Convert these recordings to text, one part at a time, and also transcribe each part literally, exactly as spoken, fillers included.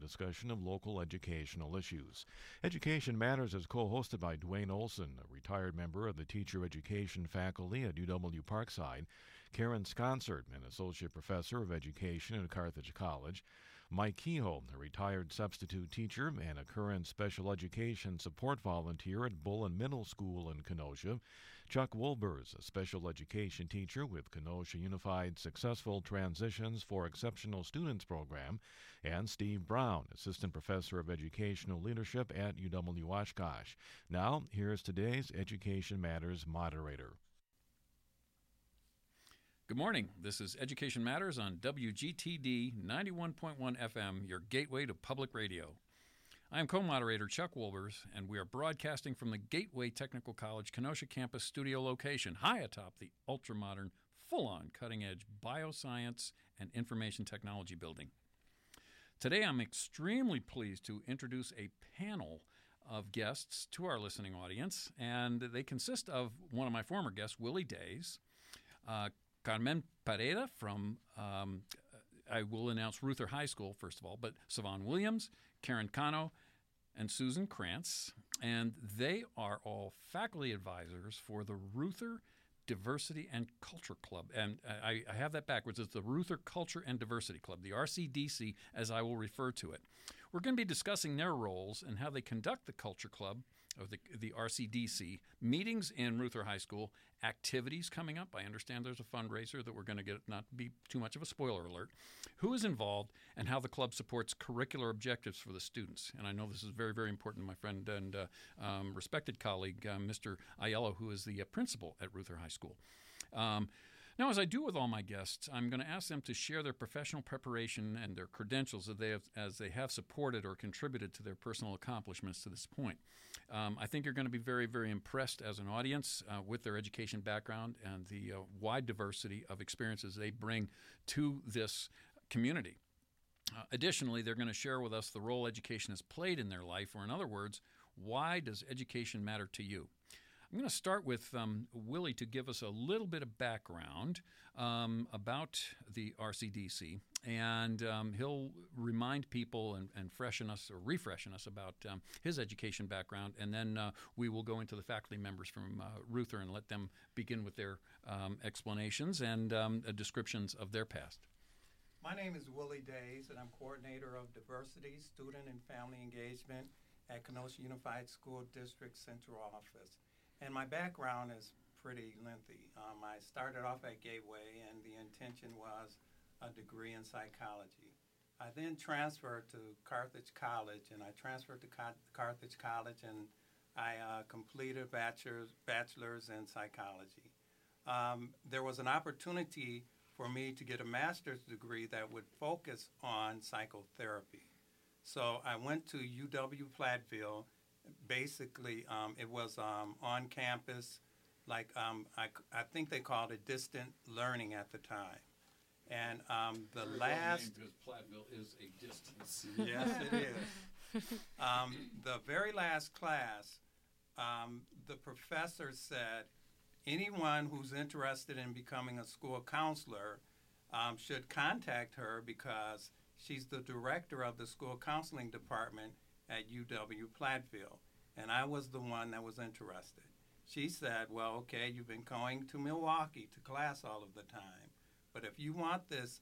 discussion of local educational issues. Education Matters is co-hosted by Dwayne Olson, a retired member of the teacher education faculty at U W Parkside, Karen Sconsert, an associate professor of education at Carthage College, Mike Kehoe, a retired substitute teacher and a current special education support volunteer at Bullen Middle School in Kenosha, Chuck Wolbers, a special education teacher with Kenosha Unified Successful Transitions for Exceptional Students program, and Steve Brown, assistant professor of educational leadership at U W Oshkosh. Now, here's today's Education Matters moderator. Good morning. This is Education Matters on W G T D ninety-one point one F M, your gateway to public radio. I am co-moderator Chuck Wolbers, and we are broadcasting from the Gateway Technical College Kenosha campus studio location, high atop the ultra-modern, full-on, cutting-edge bioscience and information technology building. Today, I'm extremely pleased to introduce a panel of guests to our listening audience, and they consist of one of my former guests, Willie Days, uh, Carmen Pereda from, um, I will announce Ruther High School, first of all, but Savon Williams, Karen Cano, and Susan Krantz. And they are all faculty advisors for the Ruther Diversity and Culture Club. And I, I have that backwards. It's the Ruther Culture and Diversity Club, the R C D C, as I will refer to it. We're going to be discussing their roles and how they conduct the Culture Club, or the, the R C D C, meetings in Ruther High School, activities coming up. I understand there's a fundraiser that we're going to get, not be too much of a spoiler alert, who is involved, and how the club supports curricular objectives for the students. And I know this is very, very important to my friend and uh, um, respected colleague, uh, Mister Aiello, who is the uh, principal at Ruther High School. Um, now, as I do with all my guests, I'm going to ask them to share their professional preparation and their credentials that they have, as they have supported or contributed to their personal accomplishments to this point. Um, I think you're going to be very, very impressed as an audience uh, with their education background and the uh, wide diversity of experiences they bring to this community. Uh, additionally, they're going to share with us the role education has played in their life, or in other words, why does education matter to you? I'm going to start with um, Willie to give us a little bit of background um, about the R C D C, and um, he'll remind people and, and freshen us or refreshen us about um, his education background, and then uh, we will go into the faculty members from uh, Ruther and let them begin with their um, explanations and um, uh, descriptions of their past. My name is Willie Days, and I'm coordinator of diversity, student, and family engagement at Kenosha Unified School District Central Office. And my background is pretty lengthy. Um, I started off at Gateway, and the intention was a degree in psychology. I then transferred to Carthage College, and I transferred to Car- Carthage College, and I uh, completed a bachelor's, bachelor's in psychology. Um, there was an opportunity for me to get a master's degree that would focus on psychotherapy. So I went to U W Platteville. Basically, um, it was um, on campus, like um, I, I think they called it distant learning at the time. And um, the Very last... Well, because Platteville is a distance. Yes, it is. Um, the very last class, um, the professor said, anyone who's interested in becoming a school counselor um, should contact her because she's the director of the school counseling department at U W Platteville, and I was the one that was interested. She said, well, okay, you've been going to Milwaukee to class all of the time, but if you want this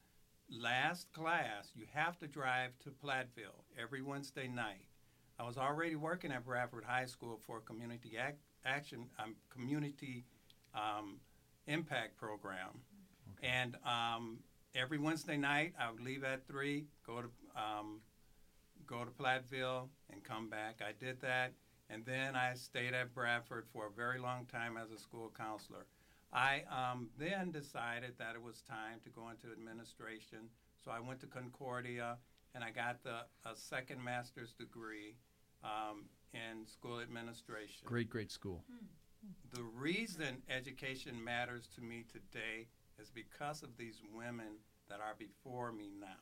last class, you have to drive to Platteville every Wednesday night. I was already working at Bradford High School for a community ac- action, um, community um, impact program, okay. and um, every Wednesday night I would leave at three, go to um, go to Platteville and come back. I did that, and then I stayed at Bradford for a very long time as a school counselor. I um, then decided that it was time to go into administration, so I went to Concordia, and I got the a second master's degree um, in school administration. Great, great school. The reason education matters to me today is because of these women that are before me now.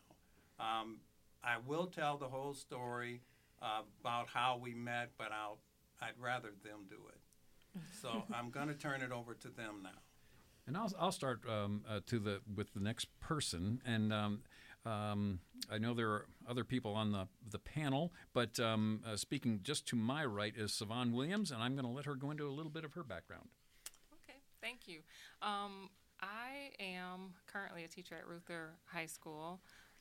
Um, I will tell the whole story uh, about how we met, but I'll, I'd rather them do it. So I'm going to turn it over to them now. And I'll I'll start um, uh, to the with the next person, and um, Um, I know there are other people on the, the panel, but um, uh, speaking just to my right is Savon Williams, and I'm going to let her go into a little bit of her background. Okay, thank you. Um, I am currently a teacher at Ruther High School.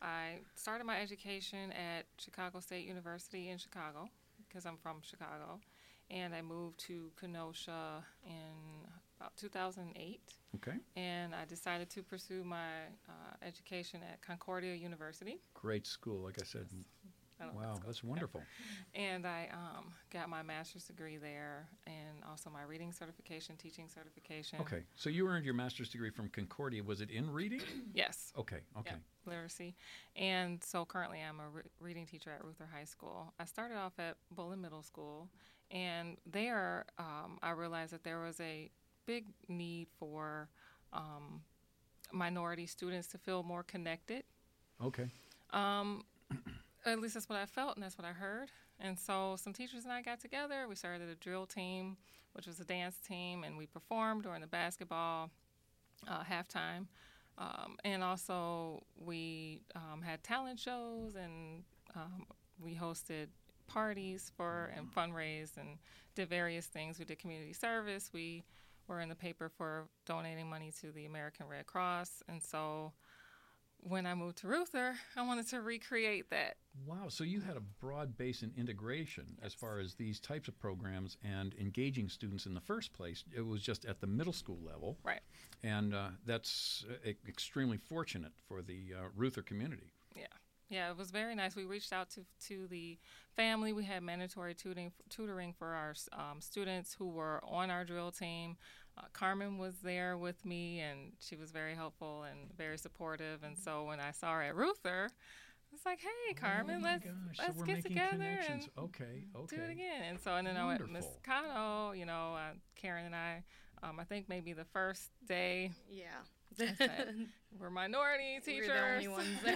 I started my education at Chicago State University in Chicago because I'm from Chicago, and I moved to Kenosha in about two thousand eight. Okay. And I decided to pursue my uh, education at Concordia University. Great school, like I said. Yes. I don't know, Wow, let's go. that's wonderful. And I um, got my master's degree there, and also my reading certification, teaching certification. Okay, so you earned your master's degree from Concordia. Was it in reading? Yes. Okay, okay. Yeah, literacy. And so currently I'm a re- reading teacher at Ruther High School. I started off at Bullen Middle School, and there um, I realized that there was a big need for um, minority students to feel more connected. Okay. Um, at least that's what I felt, and that's what I heard. And so some teachers and I got together. We started a drill team, which was a dance team, and we performed during the basketball uh, halftime. Um, and also we um, had talent shows, and um, we hosted parties for and fundraised and did various things. We did community service. We were in the paper for donating money to the American Red Cross. And so when I moved to Ruther, I wanted to recreate that. Wow, so you had a broad base in integration as far as these types of programs and engaging students in the first place. It was just at the middle school level. Right. And uh, that's uh, extremely fortunate for the uh, Ruther community. Yeah. Yeah, it was very nice. We reached out to to the family. We had mandatory tutoring, tutoring for our um, students who were on our drill team. Uh, Carmen was there with me, and she was very helpful and very supportive. And so when I saw her at Ruther, I was like, "Hey, Carmen, oh my let's gosh. let's so we're get making together connections. and okay, okay. do it again." And so, and then I went Miss Wonderful. Cano, you know, uh, Karen and I. Um, I think maybe the first day Yeah. I said, we're minority teachers. We're the only ones there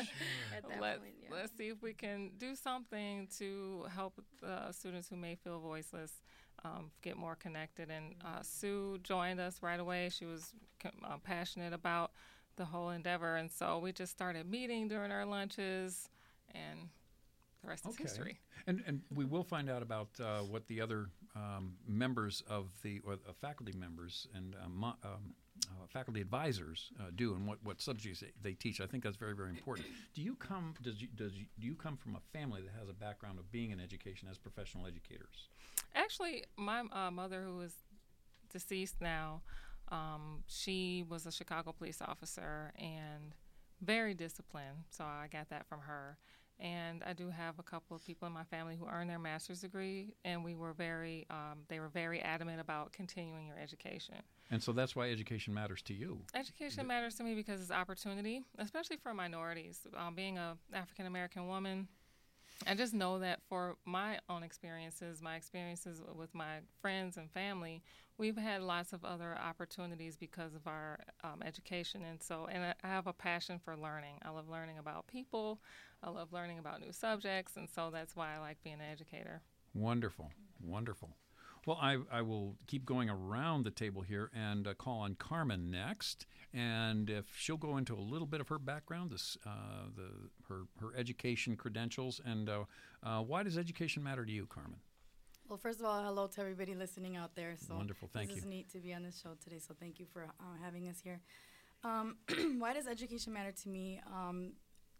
at that Let, point. Yeah. Let's see if we can do something to help uh, students who may feel voiceless um, get more connected. And uh, Sue joined us right away. She was uh, passionate about the whole endeavor. And so we just started meeting during our lunches, and the rest is Okay. history. And and we will find out about uh, what the other um, members of the, or uh, faculty members and uh, mo- um, uh, faculty advisors uh, do and what, what subjects they, they teach. I think that's very, very important. Do you come, does you, does you, do you come from a family that has a background of being in education as professional educators? Actually, my uh, mother, who is deceased now, um, she was a Chicago police officer and very disciplined, so I got that from her. And I do have a couple of people in my family who earned their master's degree, and we were very, um, they were very adamant about continuing your education. And so that's why education matters to you. Education matters to me because it's opportunity, especially for minorities. Um, being a African-American woman, I just know that for my own experiences, my experiences with my friends and family, we've had lots of other opportunities because of our um, education. And so, and I I have a passion for learning. I love learning about people. I love learning about new subjects. And so that's why I like being an educator. Wonderful, wonderful. Well, I, I will keep going around the table here and uh, call on Carmen next. And if she'll go into a little bit of her background, this, uh, the her her education credentials, and uh, uh, why does education matter to you, Carmen? Well, first of all, hello to everybody listening out there. So Wonderful, thank this you. is neat to be on this show today, so thank you for uh, having us here. Um, why does education matter to me? Um,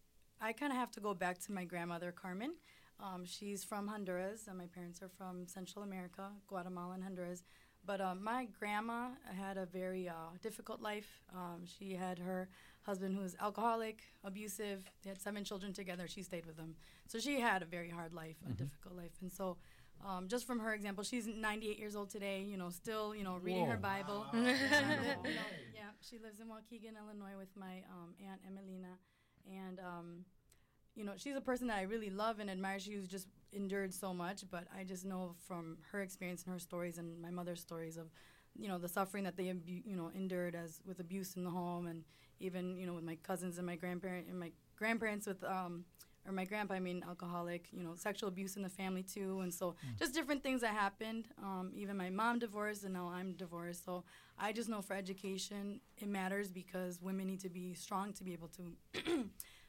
I kind of have to go back to my grandmother, Carmen. Um, she's from Honduras, and my parents are from Central America, Guatemala and Honduras. But um, my grandma had a very uh, difficult life. Um, she had her husband who was alcoholic, abusive. They had seven children together. She stayed with them. So she had a very hard life, a Mhm. difficult life. And so um, just from her example, she's ninety-eight years old today, you know, still, you know, reading Whoa. her Bible. Wow. You know, yeah, she lives in Waukegan, Illinois with my um, Aunt Emelina. And, um, you know, she's a person that I really love and admire. She's just endured so much, but I just know from her experience and her stories and my mother's stories of, you know, the suffering that they, abu- you know, endured as with abuse in the home, and even, you know, with my cousins and my grandparent and my grandparents with, um, or my grandpa, I mean, alcoholic, you know, sexual abuse in the family too, and so just different things that happened. Um, even my mom divorced, and now I'm divorced. So I just know for education, it matters because women need to be strong to be able to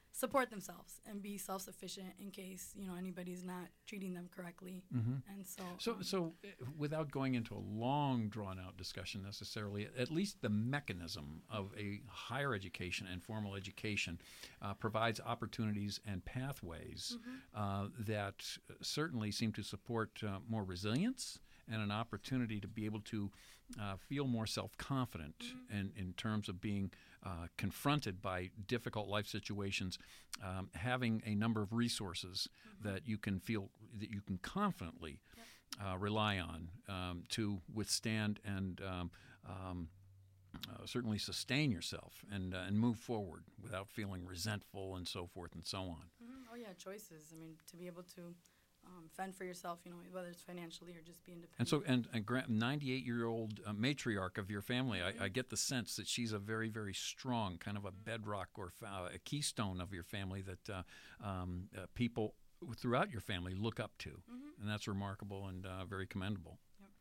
support themselves and be self-sufficient in case, you know, anybody's not treating them correctly. Mm-hmm. And so, So, um, so uh, without going into a long, drawn-out discussion necessarily, at least the mechanism of a higher education and formal education uh, provides opportunities and pathways uh, that certainly seem to support uh, more resilience and an opportunity to be able to uh, feel more self-confident in, in terms of being uh, confronted by difficult life situations, um, having a number of resources that you can feel that you can confidently uh, rely on um, to withstand and um, um, uh, certainly sustain yourself and uh, and move forward without feeling resentful and so forth and so on. mhm. Oh yeah, choices. I mean, to be able to um, fend for yourself, you know, whether it's financially or just be independent. And so, and, and gra- ninety-eight-year-old uh, matriarch of your family, I, I get the sense that she's a very, very strong, kind of a bedrock or fa- a keystone of your family that uh, um, uh, people throughout your family look up to, and that's remarkable and uh, very commendable.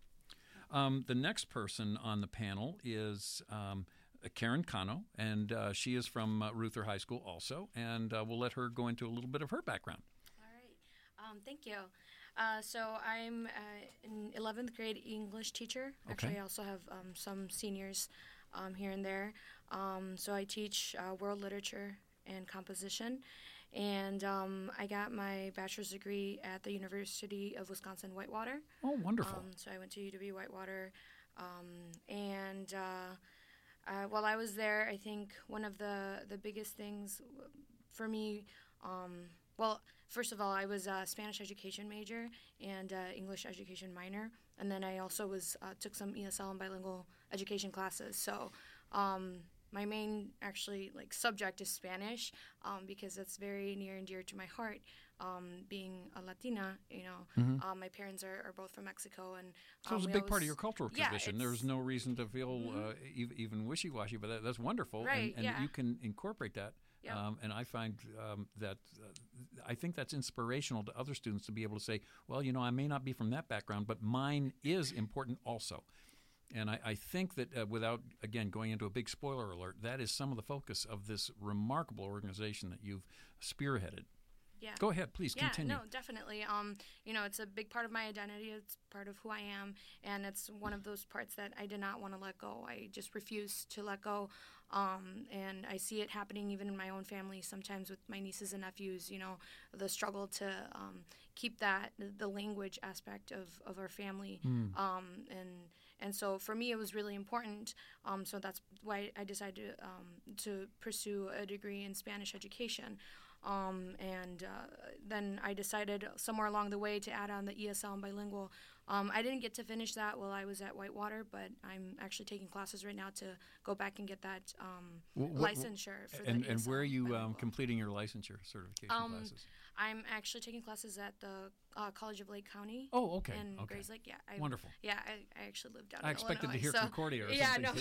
Um, the next person on the panel is um, Karen Cano, and uh, she is from uh, Ruther High School also, and uh, we'll let her go into a little bit of her background. All right. Um, thank you. Uh, so I'm uh, an eleventh grade English teacher. Actually, Okay. I also have um, some seniors um, here and there. Um, so I teach uh, world literature and composition. And um, I got my bachelor's degree at the University of Wisconsin-Whitewater. Oh, wonderful. Um, so I went to U W Whitewater. Um, and uh, uh, while I was there, I think one of the, the biggest things for me, um, well, first of all, I was a Spanish education major and uh, English education minor. And then I also was uh, took some E S L and bilingual education classes. So um, my main actually like subject is Spanish um, because it's very near and dear to my heart. Um, being a Latina, you know, um, my parents are, are both from Mexico, and So um, it's a we big part of always- your cultural yeah, tradition. There's it's- no reason to feel uh, ev- even wishy-washy, but that, that's wonderful. Right, and and yeah. you can incorporate that. Yeah. Um, and I find um, that uh, I think that's inspirational to other students to be able to say, well, you know, I may not be from that background, but mine is important also. And I, I think that uh, without, again, going into a big spoiler alert, that is some of the focus of this remarkable organization that you've spearheaded. Yeah. Go ahead, please Yeah, continue. no, definitely. Um, you know, it's a big part of my identity. It's part of who I am, and it's one of those parts that I did not want to let go. I just refused to let go, um, and I see it happening even in my own family. Sometimes with my nieces and nephews, you know, the struggle to um, keep that the language aspect of, of our family, um, and and so for me it was really important. Um, so that's why I decided um, to pursue a degree in Spanish education. Um, and uh, then I decided somewhere along the way to add on the E S L and bilingual. Um, I didn't get to finish that while I was at Whitewater, but I'm actually taking classes right now to go back and get that um, Wh- wh- licensure for and, the and E S L where are you um, bilingual. completing your licensure certification Um, classes? I'm actually taking classes at the uh, College of Lake County. Oh, okay. In okay. Grays Lake, yeah. I, Wonderful. Yeah, I, I actually lived down I in expected Illinois, to hear so, Concordia or yeah, something.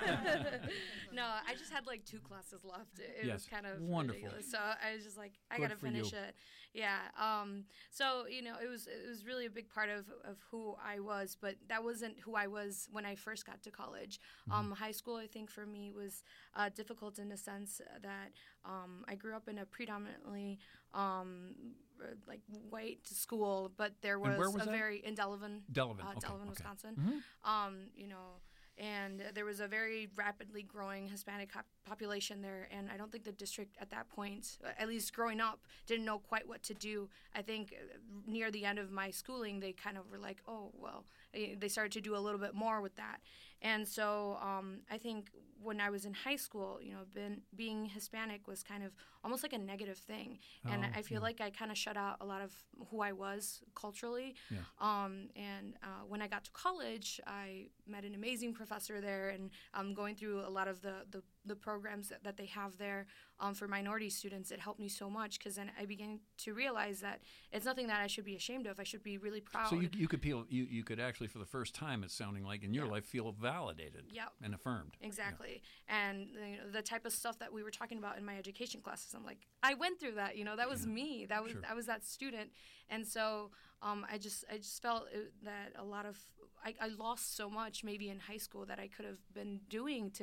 no. no, I just had like two classes left. It, it Yes, was kind of wonderful. ridiculous. So I was just like, I Good got to for finish you. it. Yeah. Um, so, you know, it was it was really a big part of, of who I was, but that wasn't who I was when I first got to college. Mm-hmm. Um, high school, I think, for me was uh, difficult in the sense that um, I grew up in a predominantly um, r- like white school, but there was, And where was a that? very in Delavan, Delavan, uh, okay, Delavan, okay. Wisconsin. Mhm. Um, you know, and there was a very rapidly growing Hispanic cop- population there, and I don't think the district at that point, uh, at least growing up, didn't know quite what to do. I think uh, near the end of my schooling, they kind of were like, oh, well, eh, they started to do a little bit more with that. And so um, I think when I was in high school, you know, been, being Hispanic was kind of almost like a negative thing. And Oh, I feel yeah. like I kind of shut out a lot of who I was culturally. Yes. Um, and uh, when I got to college, I met an amazing professor there, and um, going through a lot of the, the, the programs that, that they have there um, for minority students, it helped me so much because then I began to realize that it's nothing that I should be ashamed of. I should be really proud. So you, you could feel you, you could actually for the first time it's sounding like in your Yeah. life feel validated Yep. and affirmed. Exactly. And you know, the type of stuff that we were talking about in my education classes, I'm like, I went through that, you know, that was Yeah. me. That was Sure. I was that student. And so um, I just I just felt it, that a lot of I, I lost so much maybe in high school that I could have been doing to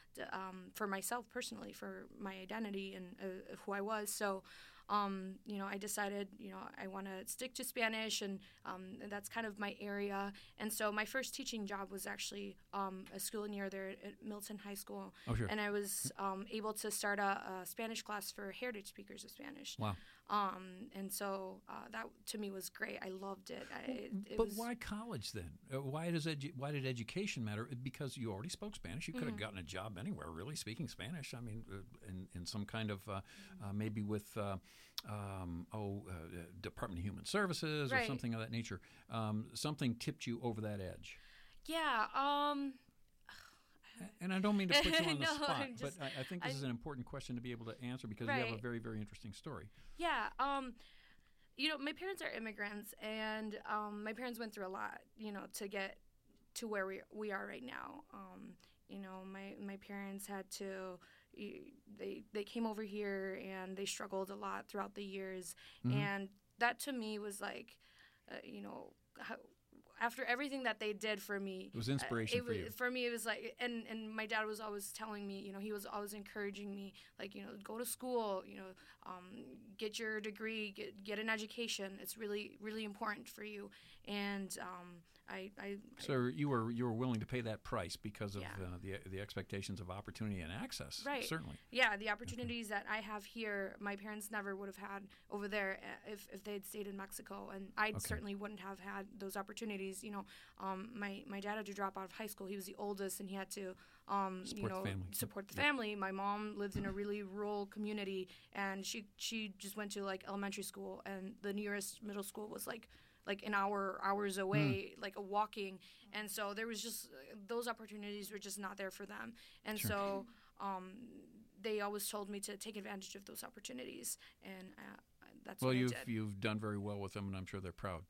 um, for myself personally, for my identity and uh, who I was. So, um, you know, I decided, you know, I want to stick to Spanish, and um, that's kind of my area. And so my first teaching job was actually um, a school near there at Milton High School. Oh, sure. And I was um, able to start a, a Spanish class for heritage speakers of Spanish. Wow. Um, and so uh, that to me was great. I loved it. I, it, it but was, why college then? Uh, why does edu- why did education matter? Because you already spoke Spanish. You could have Mhm. gotten a job anywhere, really, speaking Spanish. I mean, uh, in in some kind of uh, uh, maybe with uh, um, oh uh, Department of Human Services or Right. something of that nature. Um, something tipped you over that edge. Yeah. Um, And I don't mean to put you on the No, spot, I'm just- but I, I think this I- is an important question to be able to answer because you have a Right. very, very interesting story. Yeah, um, you know, my parents are immigrants, and um, my parents went through a lot, you know, to get to where we we are right now. Um, you know, my my parents had to. They they came over here and they struggled a lot throughout the years, Mhm. and that to me was like, uh, you know, how, after everything that they did for me, It was inspiration uh, it for was, you. For me, it was like, and and my dad was always telling me, you know, he was always encouraging me, like, you know, go to school, you know, um, get your degree, get get an education. It's really really important for you. And um, I, I, So you were you were willing to pay that price because of Yeah. uh, the the expectations of opportunity and access. Right. Certainly. yeah, the opportunities that I have here, my parents never would have had over there uh, if, if they had stayed in Mexico, and I Okay. certainly wouldn't have had those opportunities. You know, um, my my dad had to drop out of high school. He was the oldest, and he had to, um, Support you the know, family. support the Yep. family. My mom lived in a really rural community, and she she just went to like elementary school, and the nearest middle school was like like an hour hours away, like a walking. And so there was just uh, those opportunities were just not there for them. And Sure. so um, they always told me to take advantage of those opportunities, and uh, that's Well, what you've I did. you've done very well with them, and I'm sure they're proud.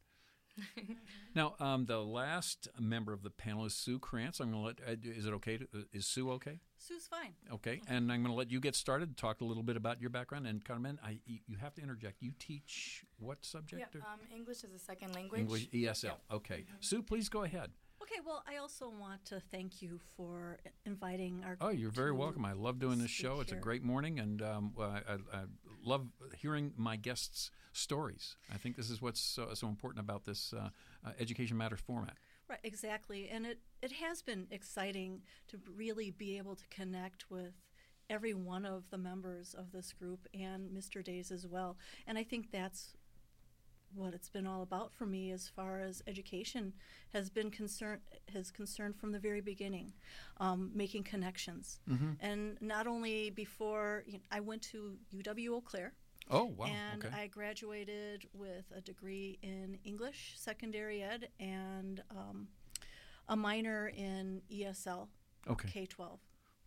Now, um, the last member of the panel is Sue Krantz. I'm going to let. Uh, is it okay? To, uh, is Sue okay? Sue's fine. Okay, and I'm going to let you get started. Talk a little bit about your background, and Carmen, I you you have to interject. You teach what subject? Yeah, or- um, English is a second language. English E S L. Okay, Sue, please go ahead. Okay, well, I also want to thank you for i- inviting our. Oh, you're very to welcome. I love doing this speak show. It's a here. great morning, and um, well, I, I, I love hearing my guests' stories. I think this is what's so, so important about this uh, uh, Education Matters format. Right, exactly. And it, it has been exciting to really be able to connect with every one of the members of this group and Mister Days as well. And I think that's what it's been all about for me as far as education has been concerned has concerned from the very beginning, um, making connections. Mm-hmm. And not only before, you know, I went to U W Eau Claire. Oh, wow. And okay. I graduated with a degree in English, secondary ed, and um, a minor in E S L, okay. K twelve.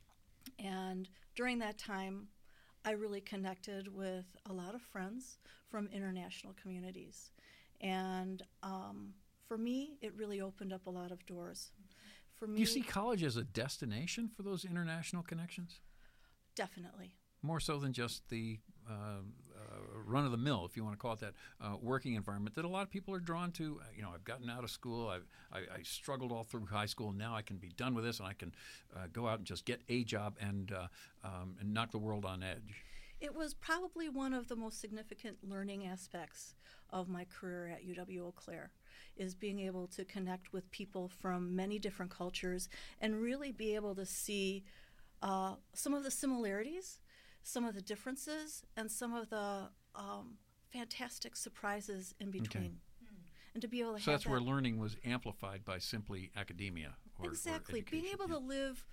And during that time, I really connected with a lot of friends from international communities. And um, for me, it really opened up a lot of doors. For me, Do you see college as a destination for those international connections? definitely. More so than just the uh, uh, run-of-the-mill, if you want to call it that, uh, working environment that a lot of people are drawn to. Uh, You know, I've gotten out of school. I've, I, I struggled all through high school. Now I can be done with this, and I can uh, go out and just get a job and uh, um, and knock the world on edge. It was probably one of the most significant learning aspects of my career at U W Eau Claire, is being able to connect with people from many different cultures and really be able to see uh, some of the similarities, some of the differences, and some of the um, fantastic surprises in between. And to be able to So have that's where that- learning was amplified by simply academia. Or, or exactly being education. able to live,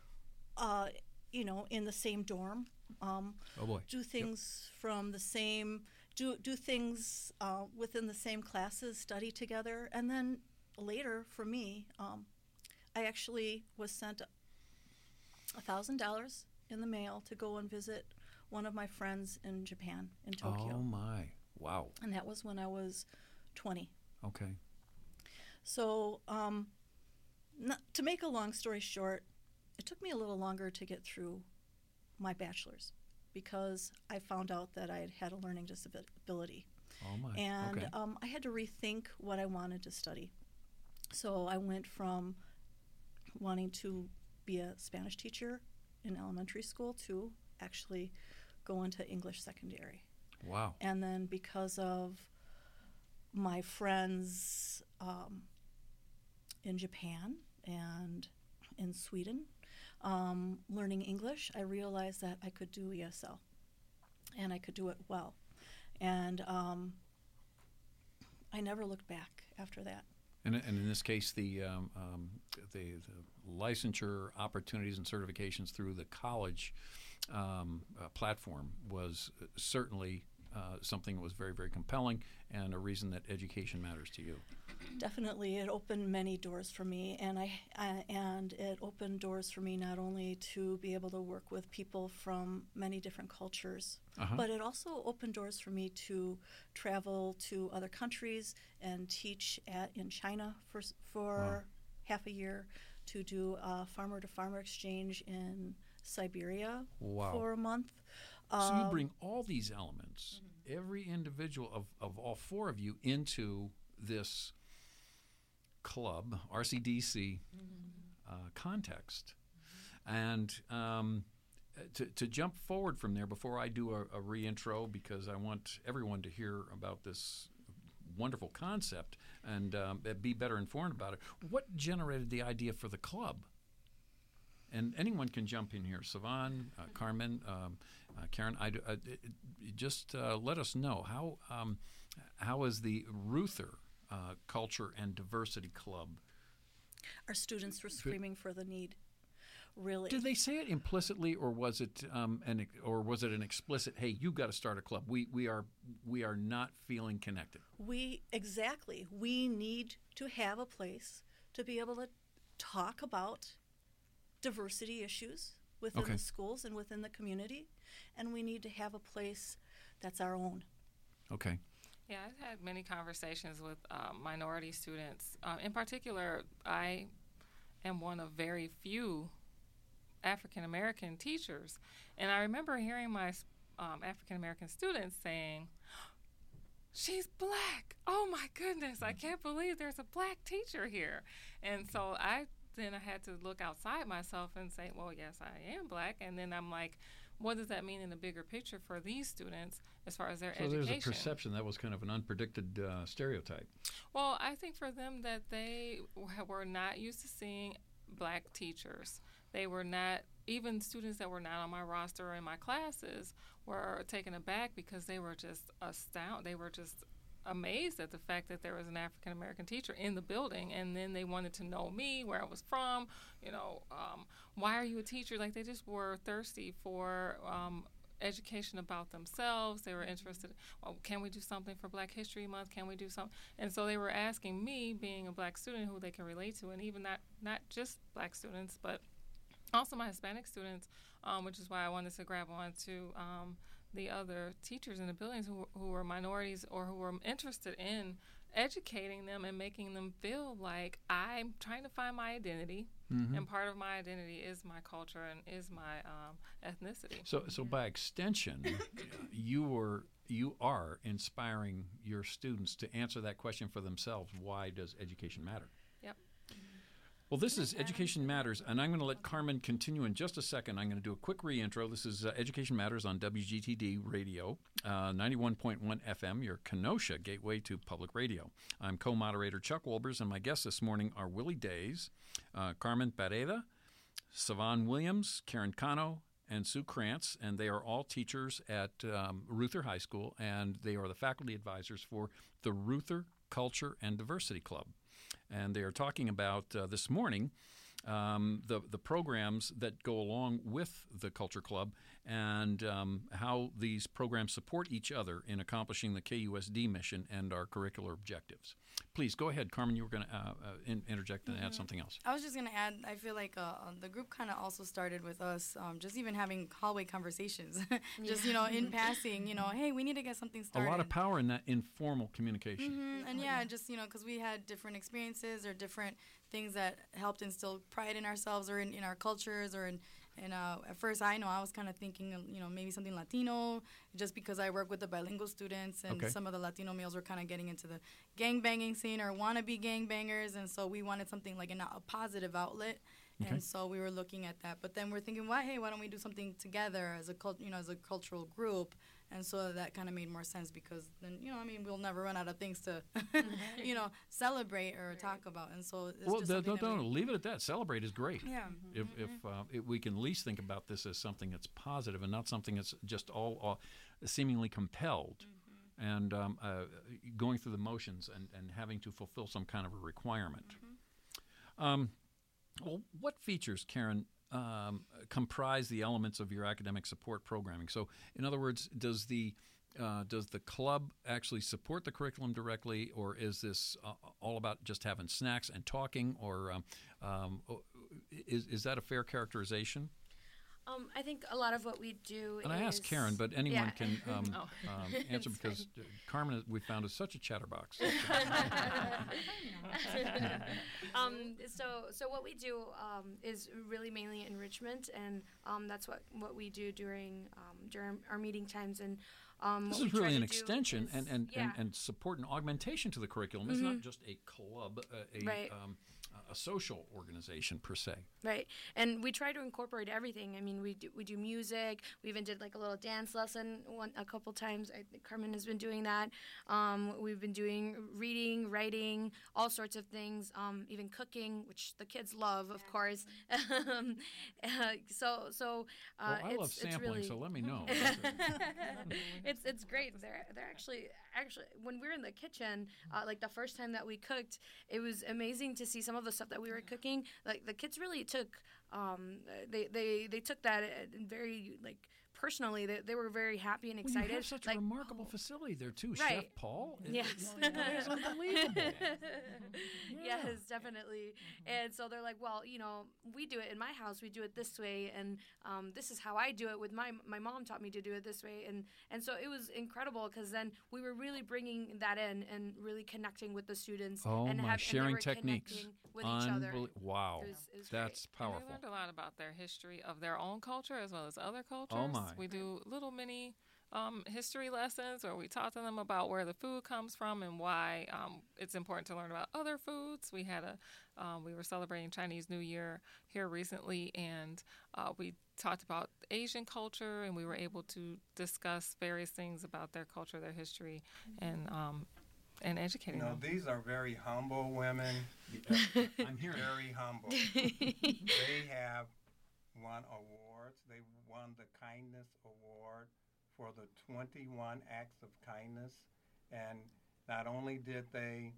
uh, you know, in the same dorm. Um, Oh boy. do things from the same do do things uh, within the same classes, study together, and then later for me, um, I actually was sent a thousand dollars in the mail to go and visit one of my friends in Japan, in Tokyo, Oh my! Wow. and that was when I was twenty. Okay. So, um, not, to make a long story short, it took me a little longer to get through my bachelor's because I found out that I had had a learning disability. Oh my. And okay. um, I had to rethink what I wanted to study. So I went from wanting to be a Spanish teacher in elementary school to actually go into English secondary. Wow. And then because of my friends um, in Japan and in Sweden um, learning English, I realized that I could do E S L, and I could do it well. And um, I never looked back after that. And, and in this case, the, um, um, the the licensure opportunities and certifications through the college um, uh, platform was certainly uh, something that was very, very compelling, and a reason that education matters to you. Definitely, it opened many doors for me, and I, I and it opened doors for me not only to be able to work with people from many different cultures, Uh-huh. but it also opened doors for me to travel to other countries and teach at in China for s- for Wow. half a year, to do a farmer to farmer exchange in Siberia Wow. for a month. So you Um, bring all these elements, every individual of, of all four of you, into this club, R C D C uh, context. And um, to, to jump forward from there, before I do a, a re-intro, because I want everyone to hear about this wonderful concept and um, be better informed about it, what generated the idea for the club? And anyone can jump in here. Savan, uh, Carmen, um, uh, Karen, I, uh, it, it, just uh, let us know. How um, how is the Ruther uh, Culture and Diversity Club? our students were screaming for the need. Really. Did they say it implicitly, or was it um, an or was it an explicit? Hey, you got to start a club. We we are we are not feeling connected. We exactly. We need to have a place to be able to talk about diversity issues within Okay. the schools and within the community, and we need to have a place that's our own. Okay. Yeah, I've had many conversations with um, minority students. Uh, in particular, I am one of very few African American teachers, and I remember hearing my um, African American students saying, "She's black. Oh my goodness, I can't believe there's a black teacher here." And so I then I had to look outside myself and say, well, yes, I am black. And then I'm like, what does that mean in the bigger picture for these students as far as their So education? there's a perception that was kind of an unpredicted uh, stereotype. Well, I think for them that they w- were not used to seeing black teachers. They were not, even students that were not on my roster or in my classes were taken aback because they were just astounded. They were just amazed at the fact that there was an African American teacher in the building, and then they wanted to know me, where I was from, you know, um, why are you a teacher? Like, they just were thirsty for um, education about themselves. They were interested, well, can we do something for Black History Month? Can we do something? And so they were asking me, being a black student who they can relate to, and even not, not just black students, but also my Hispanic students, um, which is why I wanted to grab on to um, the other teachers in the buildings who, who were minorities or who were interested in educating them and making them feel like I'm trying to find my identity, Mhm. and part of my identity is my culture and is my um, ethnicity. So, so by extension, you were you are inspiring your students to answer that question for themselves. Why does education matter? Yep. Well, this is Education Matters, and I'm going to let Carmen continue in just a second. I'm going to do a quick re-intro. This is uh, Education Matters on W G T D Radio, uh, ninety-one point one F M, your Kenosha gateway to public radio. I'm co-moderator Chuck Wolbers, and my guests this morning are Willie Days, uh, Carmen Pareda, Savan Williams, Karen Cano, and Sue Krantz, and they are all teachers at um, Ruther High School, and they are the faculty advisors for the Ruther Culture and Diversity Club. And they are talking about uh, this morning um, the the programs that go along with the Culture Club and um, how these programs support each other in accomplishing the K U S D mission and our curricular objectives. Please go ahead, Carmen. You were going to uh, uh, in- interject and Mm-hmm. add something else. I was just going to add, I feel like uh, the group kind of also started with us um, just even having hallway conversations. just, you know, in passing, you know, hey, we need to get something A started. lot of power in that informal communication. Mm-hmm. And yeah, just, you know, because we had different experiences or different things that helped instill pride in ourselves or in, in our cultures or in, and uh, at first, I know I was kind of thinking, you know, maybe something Latino, just because I work with the bilingual students, and Okay. some of the Latino males were kind of getting into the gang banging scene or wannabe gang bangers, and so we wanted something like an, a positive outlet. Okay. And so we were looking at that. But then we're thinking, why, hey, why don't we do something together as a cult, you know, as a cultural group? And so that kind of made more sense because then, you know, I mean, we'll never run out of things to, you know, celebrate or talk about. And so it's well, just the, something don't, that we- don't leave it at that. Celebrate is great. Yeah. If, if, uh, if we can at least think about this as something that's positive and not something that's just all, all seemingly compelled Mm-hmm. and um, uh, going through the motions and, and having to fulfill some kind of a requirement. Mm-hmm. Um, well, what features, Karen, um, comprise the elements of your academic support programming? So, in other words, does the uh, does the club actually support the curriculum directly, or is this uh, all about just having snacks and talking, or um, um, is is that a fair characterization? Um, I think a lot of what we do And is... I asked Karen, but anyone yeah. can um, Oh. um, answer It's because uh, Carmen, we found, is such a chatterbox. um, so, so what we do um, is really mainly enrichment, and um, that's what, what we do during um, during our meeting times. And um, This what is we try really an to do extension is- and, and, yeah. and, and support and augmentation to the curriculum. It's not just a club, uh, a, Right. um, a social organization per se. Right, and we try to incorporate everything. I mean, we do we do music. We even did like a little dance lesson one a couple times. I think Carmen has been doing that. Um, we've been doing reading, writing, all sorts of things. Um, even cooking, which the kids love, of course. um, uh, so so uh, Well, I it's, love it's sampling, really, so let me know. it's it's great. They're they're actually actually when we were in the kitchen, uh, like the first time that we cooked, it was amazing to see some of the stuff that we were cooking. Like the kids really took um, they they they took that uh, very like personally. They, they were very happy and Well, excited. you have such like, a remarkable facility there too, Right. Chef Paul. It- Yes. it- that is unbelievable. Yes, definitely. And so they're like, well, you know, we do it in my house. We do it this way, and um, this is how I do it. With my my mom taught me to do it this way, and and so it was incredible because then we were really bringing that in and really connecting with the students. Oh and my, have, and they sharing were techniques. connecting with each other. Unbelie- Wow, It was- it was that's And powerful. we learned a lot about their history of their own culture as well as other cultures. Oh, my. We do little mini um, history lessons where we talk to them about where the food comes from and why um, it's important to learn about other foods. We had a um, we were celebrating Chinese New Year here recently, and uh, we talked about Asian culture, and we were able to discuss various things about their culture, their history, and um, and You educating know, them. these are very humble women, I'm hearing. very humble. They have won awards. They won the Kindness Award for the twenty-one acts of kindness. And not only did they,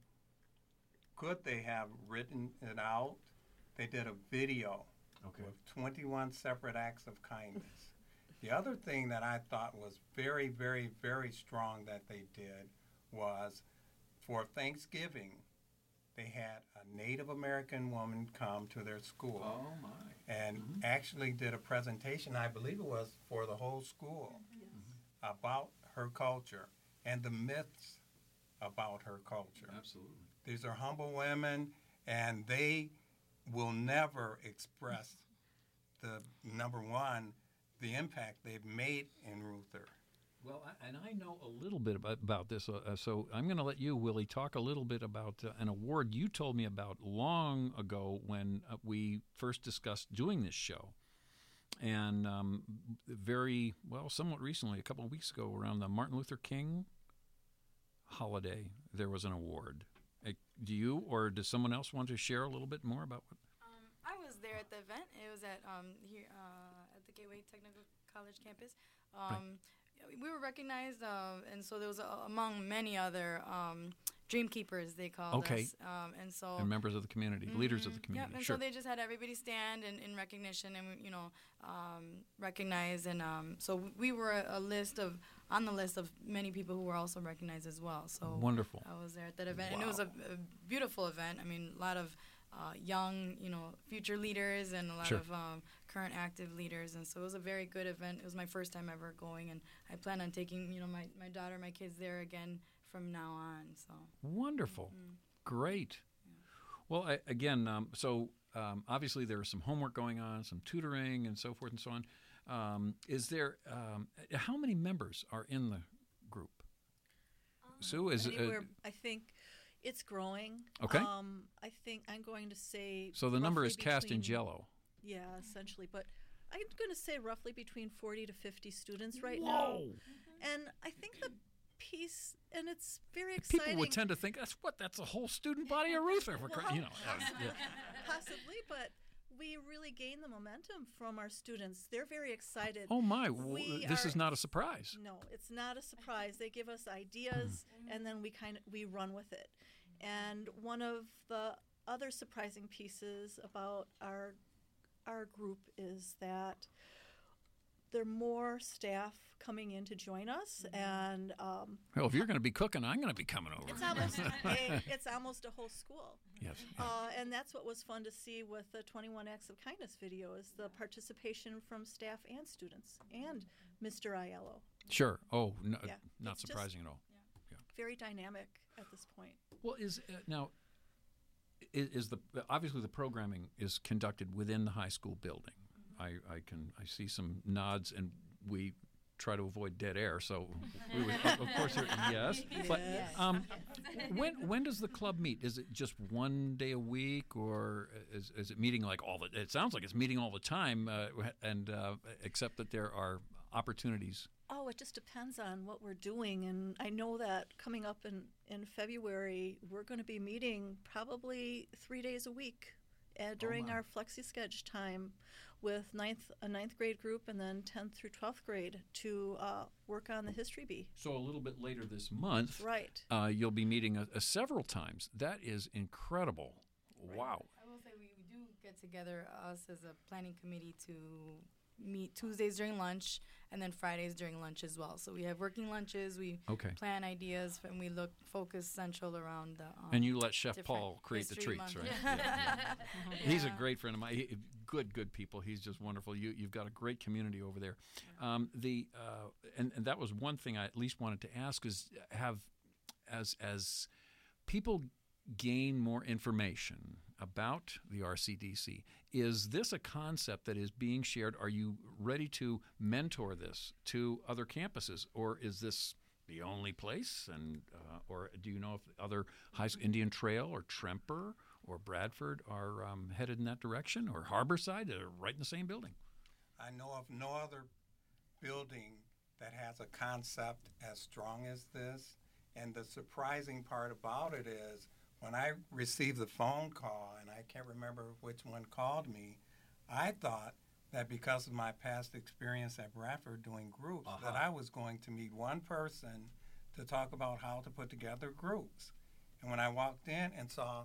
could they have written it out, they did a video Okay. with twenty-one separate acts of kindness. The other thing that I thought was very, very, very strong that they did was for Thanksgiving, they had a Native American woman come to their school Oh my. and actually did a presentation, I believe it was for the whole school, about her culture and the myths about her culture. Absolutely. These are humble women, and they will never express the, number one, the impact they've made in Ruther. Well, I, and I know a little bit about, about this, uh, uh, so I'm going to let you, Willie, talk a little bit about uh, an award you told me about long ago when uh, we first discussed doing this show. And um, very, well, somewhat recently, a couple of weeks ago, around the Martin Luther King holiday, there was an award. Uh, do you or does someone else want to share a little bit more about what? Um, I was there at the event. It was at um, here uh, at the Gateway Technical College campus. Um, We were recognized, uh, and so there was uh, among many other um, dream keepers they called Okay. us. Um, and so And members of the community, leaders of the Yep, community. and Sure. so they just had everybody stand in, in recognition and, you know, um, recognize. And um, so we were a, a list of, on the list of many people who were also recognized as well. So Wonderful. I was there at that event. And it was a, a beautiful event. I mean, a lot of uh, young, you know, future leaders and a lot Sure. of um, current active leaders. And so it was a very good event. It was my first time ever going. And I plan on taking, you know, my, my daughter, my kids there again from now on. So Wonderful. Mm-hmm. Great. Well, I, again, um, so um, obviously there is some homework going on, some tutoring and so forth and so on. Um, is there, um, how many members are in the group? Sue, is it? Anywhere, I think it's growing. Okay. Um, I think I'm going to say. So the number roughly is cast in between- jello. Yeah, essentially. But I'm going to say roughly between forty to fifty students right Whoa. now. And I think the piece, and it's very exciting. People would tend to think, that's what, that's a whole student body of Ruther. For, cra-" you know, uh, yeah. Possibly, but we really gain the momentum from our students. They're very excited. Oh, my. W- We this are- is not a surprise. No, it's not a surprise. They give us ideas, and then we kind of we run with it. And one of the other surprising pieces about our our group is that there are more staff coming in to join us, and um, Well, if you're going to be cooking, I'm going to be coming over. it's almost a, it's almost a whole school. Yes. Yeah. Uh, and that's what was fun to see with the twenty-one Acts of Kindness video is the participation from staff and students and Mister Aiello. Sure. Oh, no, Yeah. not It's just- surprising at all. Very dynamic at this point. Well, is uh, now is, is the obviously the programming is conducted within the high school building. I, I can I see some nods, and we try to avoid dead air. So, we would, of of course, you're, yes. But um, when when does the club meet? Is it just one day a week, or is, is it meeting like all the? It sounds like it's meeting all the time, uh, and uh, except that there are opportunities. Oh, it just depends on what we're doing. And I know that coming up in, in February, we're going to be meeting probably three days a week uh, during my. our flexi-sketch time with ninth, a ninth grade group and then tenth through twelfth grade to uh, work on the History Bee. So a little bit later this month, Right. uh, you'll be meeting a, a several times. That is incredible. Wow. I will say we, we do get together, us as a planning committee, to meet Tuesdays during lunch and then Fridays during lunch as well. So we have working lunches, we Okay. plan ideas, and we look focus central around the um, And you let Chef different Paul create the history treats, month. right? Yeah. Yeah. He's a Yeah. great friend of mine. He, good, good people. He's just wonderful. You, you've got a great community over there. Um, the uh, and, and that was one thing I at least wanted to ask is have as as people gain more information about the R C D C, is this a concept that is being shared? Are you ready to mentor this to other campuses, or is this the only place? And uh, or do you know if other high school, Indian Trail or Tremper or Bradford are um, headed in that direction, or Harborside, they're right in the same building? I know of no other building that has a concept as strong as this. And the surprising part about it is when I received the phone call, and I can't remember which one called me, I thought that because of my past experience at Bradford doing groups, Uh-huh. that I was going to meet one person to talk about how to put together groups. And when I walked in and saw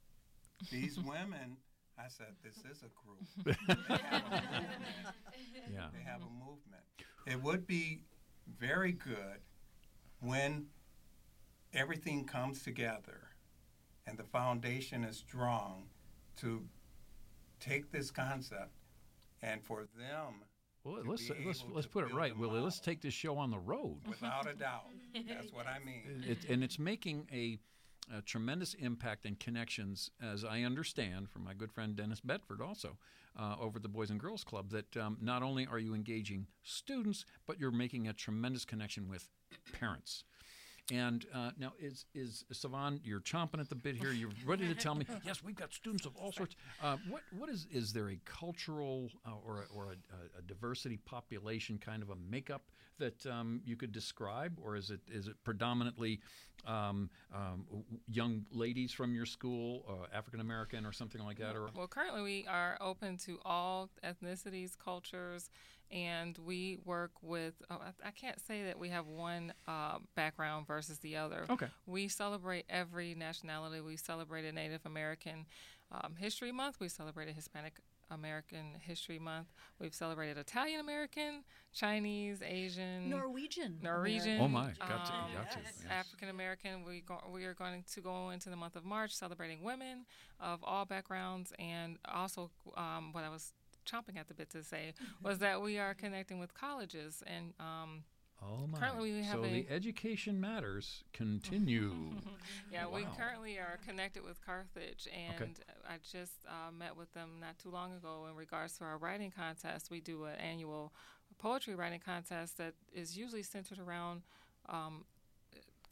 these women, I said, this is a group. They have a movement. Yeah. They have a movement. It would be very good when everything comes together and the foundation is strong to take this concept and for them, Well, to let's be let's able let's to put it build right, a Willie. Let's model. take this show on the road. without a doubt, that's what I mean. It, and it's making a, a tremendous impact and connections, as I understand from my good friend Dennis Bedford also, uh, over at the Boys and Girls Club, that um, not only are you engaging students, but you're making a tremendous connection with parents. And uh, now, is is Savan? You're chomping at the bit here. You're ready to tell me. Yes, we've got students of all sorts. Uh, what what is is there a cultural uh, or a, or a, a diversity population kind of a makeup that um, you could describe, or is it is it predominantly um, um, young ladies from your school, uh, African American, or something like that? Or Well, currently we are open to all ethnicities, cultures, and we work with, oh, I, I can't say that we have one uh, background versus the other. Okay. We celebrate every nationality. We celebrated Native American um, History Month. We celebrated Hispanic American History Month. We've celebrated Italian American, Chinese, Asian, Norwegian. Norwegian. Oh my, got to, um, got to. yes. yes. African American. We go, we are going to go into the month of March celebrating women of all backgrounds, and also um, what I was chomping at the bit to say was that we are connecting with colleges, and um, Oh my! currently we have so a- the Education Matters continue. yeah, we Wow. currently are connected with Carthage, and I just uh, met with them not too long ago in regards to our writing contest. We do an annual poetry writing contest that is usually centered around um,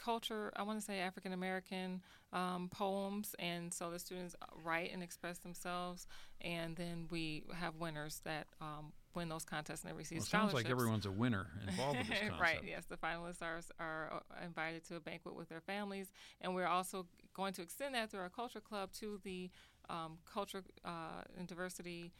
culture, I want to say African American um, poems, and so the students write and express themselves, and then we have winners that um, win those contests and they receive Well, it scholarships. sounds like everyone's a winner involved with this concept. Right, yes. The finalists are, are invited to a banquet with their families, and we're also going to extend that through our culture club to the um, culture uh, and diversity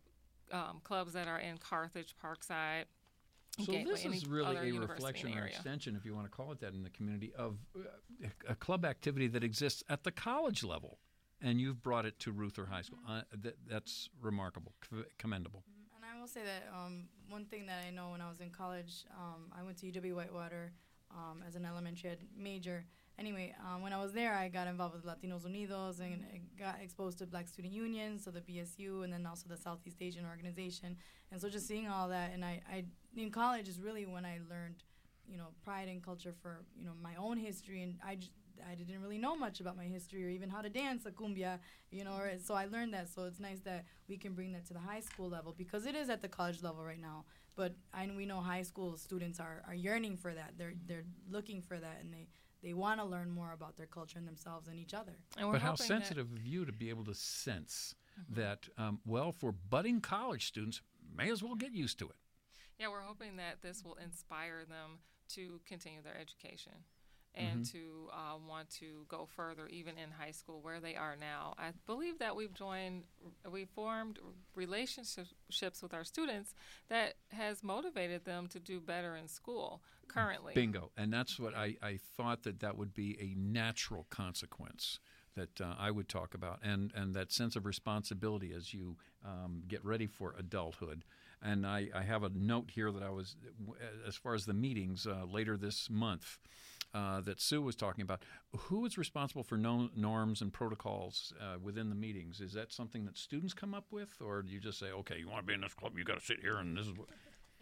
um, clubs that are in Carthage, Parkside, So Gateway, this any is really other a university reflection in the or area. extension, if you want to call it that, in the community of uh, a club activity that exists at the college level, and you've brought it to Ruther High School. Uh, that, that's remarkable, co- commendable. And I will say that um, one thing that I know when I was in college, um, I went to U W Whitewater um, as an elementary ed major. Anyway, um, when I was there, I got involved with Latinos Unidos and I got exposed to Black Student Unions, so the B S U, and then also the Southeast Asian Organization. And so just seeing all that, and I, I in college is really when I learned, you know, pride and culture for, you know, my own history, and I just, I didn't really know much about my history or even how to dance a cumbia, you know, or, so I learned that. So it's nice that we can bring that to the high school level because it is at the college level right now. But I, we know high school students are, are yearning for that. They're they're looking for that, and they, they want to learn more about their culture and themselves and each other. And we're But how hoping sensitive of you to be able to sense Mm-hmm. that, um, well, for budding college students, may as well get used to it. Yeah, we're hoping that this will inspire them to continue their education and Mhm. to uh, want to go further, even in high school where they are now. I believe that we've joined, we formed relationships with our students that has motivated them to do better in school currently. Bingo. And that's what I, I thought that that would be a natural consequence that uh, I would talk about, and, and that sense of responsibility as you um, get ready for adulthood. And I, I have a note here that I was, as far as the meetings uh, later this month, uh, that Sue was talking about. Who is responsible for no, norms and protocols uh, within the meetings? Is that something that students come up with, or do you just say, okay, you want to be in this club, you got to sit here, and this is what...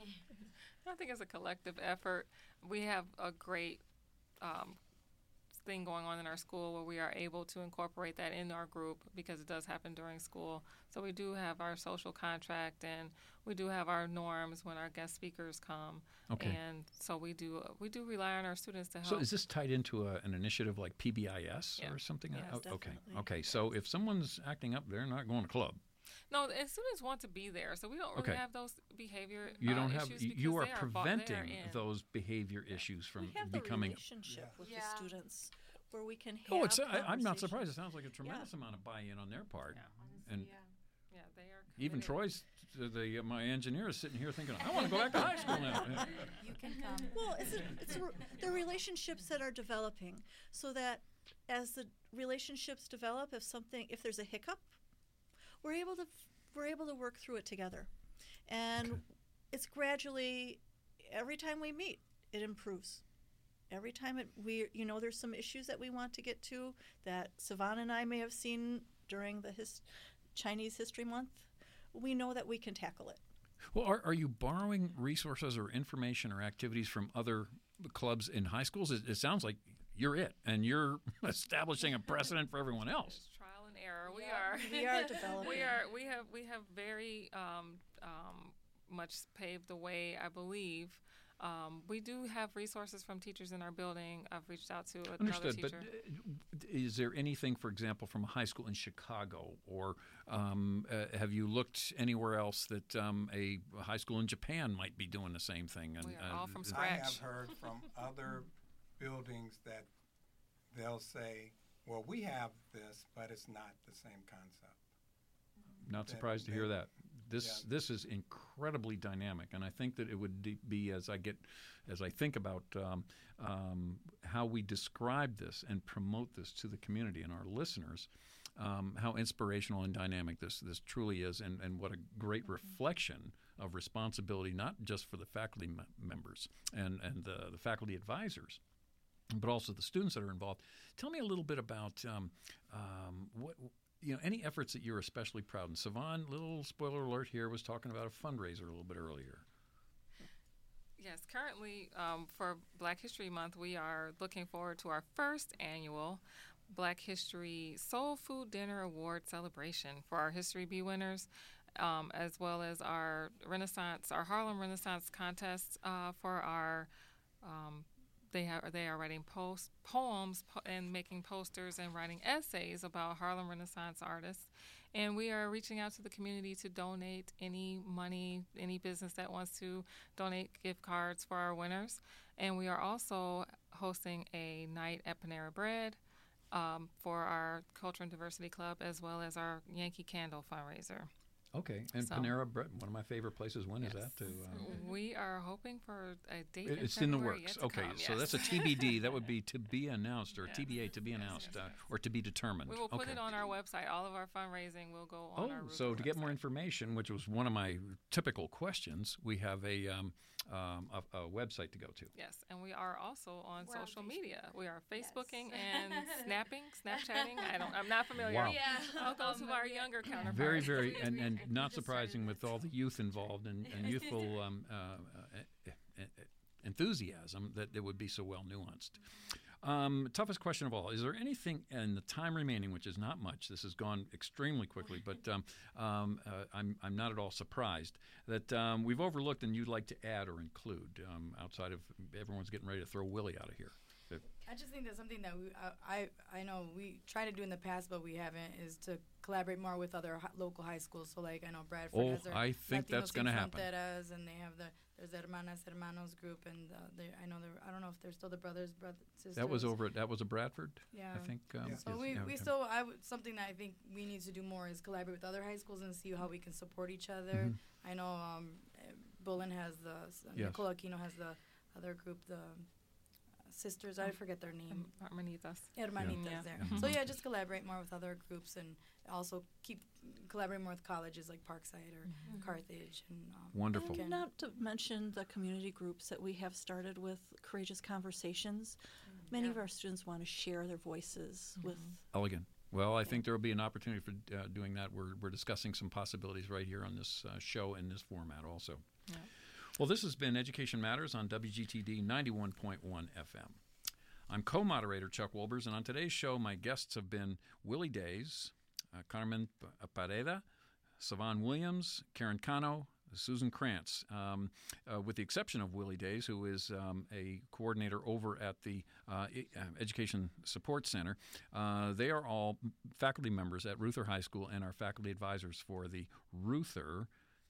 I think it's a collective effort. We have a great um, thing going on in our school where we are able to incorporate that in our group because it does happen during school. So we do have our social contract, and we do have our norms when our guest speakers come. Okay. And so we do we do rely on our students to help. So is this tied into a, an initiative like P B I S Yeah. or something? Yes, Oh, okay. definitely. Okay. So if someone's acting up, they're not going to club. No, and students want to be there, so we don't really Okay. have those behavior You uh, don't have. issues You because you are they are vo- they are preventing in. those behavior issues from we have the becoming. relationship Yeah. with Yeah. the students where we can have Oh, it's. I, I'm not conversations. surprised. It sounds like a tremendous amount of buy-in on their part. Yeah. And yeah. Yeah, they are even committed. Troy's. The, the my engineer is sitting here thinking, I want to go back to high school now. You can come. Well, it's, a, it's a, the relationships that are developing, so that as the relationships develop, if something, if there's a hiccup, we're able to we're able to work through it together, and Okay. it's gradually every time we meet, it improves. Every time it we you know there's some issues that we want to get to that Savannah and I may have seen during the his, Chinese History Month. We know that we can tackle it. Well, are, are you borrowing resources or information or activities from other clubs in high schools? It, it sounds like you're it, and you're establishing a precedent for everyone else. It's trial and error. We Yeah, are. we are developing. we are. We have. We have very um, um, much paved the way, I believe. Um, we do have resources from teachers in our building. I've reached out to another Understood, teacher. but uh, is there anything, for example, from a high school in Chicago, or um, uh, have you looked anywhere else that um, a high school in Japan might be doing the same thing? And, We are all from uh, I scratch. have heard from other buildings that they'll say, well, we have this, but it's not the same concept. Not that- surprised to that- hear that. This yeah. this is incredibly dynamic, and I think that it would de- be as I get, as I think about um, um, how we describe this and promote this to the community and our listeners, um, how inspirational and dynamic this this truly is, and, and what a great reflection of responsibility, not just for the faculty me- members and and the, the faculty advisors, but also the students that are involved. Tell me a little bit about um, um, what. You know, any efforts that you're especially proud of. Savon, little spoiler alert here, was talking about a fundraiser a little bit earlier. Yes, currently um, for Black History Month, we are looking forward to our first annual Black History Soul Food Dinner Award celebration for our History B winners, um, as well as our Renaissance, our Harlem Renaissance contest uh, for our um, they have they are writing post poems po- and making posters and writing essays about Harlem Renaissance artists. And we are reaching out to the community to donate any money, any business that wants to donate gift cards for our winners. And we are also hosting a night at Panera Bread um, for our Culture and Diversity Club, as well as our Yankee Candle fundraiser. Okay, and So- Panera Bread, one of my favorite places. When is that? To uh, We are hoping for a date. it's in, in the February works. yet to Okay, come, so yes. that's a T B D. That would be to be announced, or Yes. T B A to be Yes, announced, yes, uh, yes. or to be determined. We will put okay. it on our website. All of our fundraising will go on Oh, our Ruth so to get more website. information, which was one of my typical questions, we have a um, um, a, a website to go to. Yes, and we are also on We're on social Facebook. media. We are Yes. Facebooking and snapping, Snapchatting. I don't. I'm not familiar. Wow. Yeah. I'll go to Um, our yeah. younger counterparts. Very, very, We- and, we- and we not just surprising started with all the youth involved and, and youthful um, uh, uh, uh, enthusiasm that it would be so well nuanced. Um, toughest question of all, is there anything in the time remaining, which is not much, this has gone extremely quickly, but um, um, uh, I'm, I'm not at all surprised, that um, we've overlooked and you'd like to add or include um, outside of everyone's getting ready to throw Willie out of here? I just think that's something that we, I, I, I know we try to do in the past, but we haven't, is to collaborate more with other hi- local high schools. So, like, I know Bradford Oh, has their I think Latino that's gonna Sin happen. Fronteras, and they have the, there's the Hermanas Hermanos group, and uh, they, I know they're, I don't know if they're still the brothers, brothers, sisters. That was over at, that was a Bradford, Yeah. I think. Um, So yes, we, yeah, we okay. still, I would, something that I think we need to do more is collaborate with other high schools and see how we can support each other. I know um, eh, Bullen has the, s- Mm-hmm. Yes. Nicola Aquino has the other group, the uh, sisters, I forget their name. Um, Hermanitas. Hermanitas Yeah. there. Yeah. So yeah, just collaborate more with other groups and also keep collaborating more with colleges like Parkside or Carthage. And, um, Wonderful. Can- And not to mention the community groups that we have started with Courageous Conversations. Many of our students want to share their voices with. Elegant. Well, I think there will be an opportunity for uh, doing that. We're, we're discussing some possibilities right here on this uh, show in this format also. Yeah. Well, this has been Education Matters on W G T D ninety-one point one F M. I'm co-moderator Chuck Wolbers, and on today's show, my guests have been Willie Days, uh, Carmen P- Pareda, Savon Williams, Karen Cano, Susan Krantz, um, uh, with the exception of Willie Days, who is um, a coordinator over at the uh, e- uh, Education Support Center. Uh, they are all faculty members at Ruther High School and are faculty advisors for the Ruther,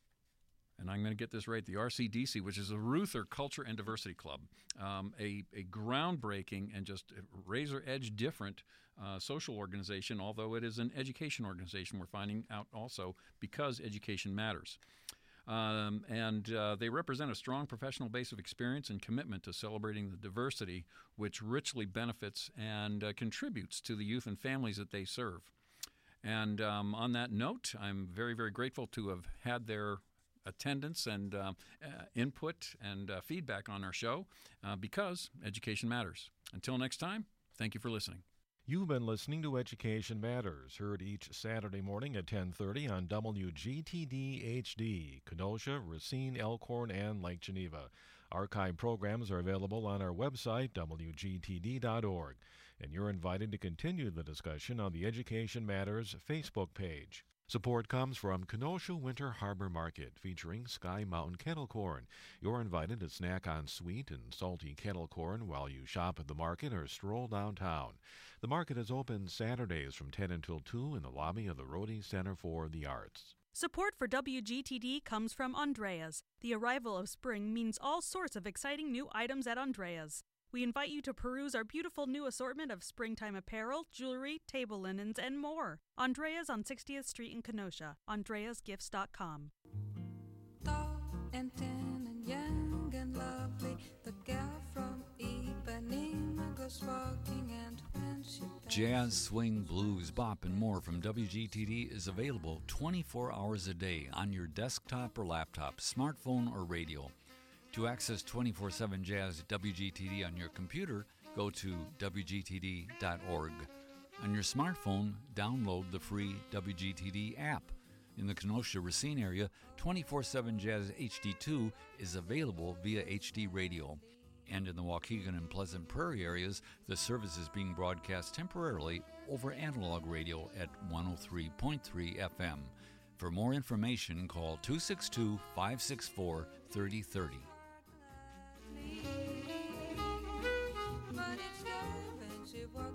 and I'm going to get this right, the R C D C, which is the Ruther Culture and Diversity Club, um, a, a groundbreaking and just razor-edge different uh, social organization, although it is an education organization, we're finding out also, because education matters. Um, and uh, they represent a strong professional base of experience and commitment to celebrating the diversity, which richly benefits and uh, contributes to the youth and families that they serve. And um, on that note, I'm very, very grateful to have had their attendance and uh, uh, input and uh, feedback on our show uh, because education matters. Until next time, thank you for listening. You've been listening to Education Matters, heard each Saturday morning at ten thirty on W G T D H D, Kenosha, Racine, Elkhorn, and Lake Geneva. Archive programs are available on our website, W G T D dot org, and you're invited to continue the discussion on the Education Matters Facebook page. Support comes from Kenosha Winter Harbor Market, featuring Sky Mountain Kettle Corn. You're invited to snack on sweet and salty kettle corn while you shop at the market or stroll downtown. The market is open Saturdays from ten until two in the lobby of the Rhodey Center for the Arts. Support for W G T D comes from Andrea's. The arrival of spring means all sorts of exciting new items at Andrea's. We invite you to peruse our beautiful new assortment of springtime apparel, jewelry, table linens, and more. Andrea's on sixtieth Street in Kenosha. andreas gifts dot com. Tall and tan and young and lovely, the gal from Ipanema goes walking, and when she Jazz, swing, blues, bop, and more from W G T D is available twenty-four hours a day on your desktop or laptop, smartphone or radio. To access twenty-four seven Jazz W G T D on your computer, go to W G T D dot org. On your smartphone, download the free W G T D app. In the Kenosha-Racine area, twenty-four seven Jazz H D two is available via H D radio. And in the Waukegan and Pleasant Prairie areas, the service is being broadcast temporarily over analog radio at one oh three point three F M. For more information, call two six two, five six four, three oh three oh.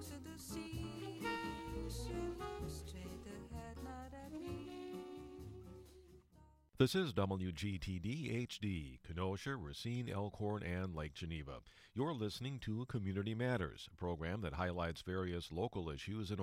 songs of the sea. So look straight ahead, not at me. This is W G T D H D, Kenosha, Racine, Elkhorn, and Lake Geneva. You're listening to Community Matters, a program that highlights various local issues in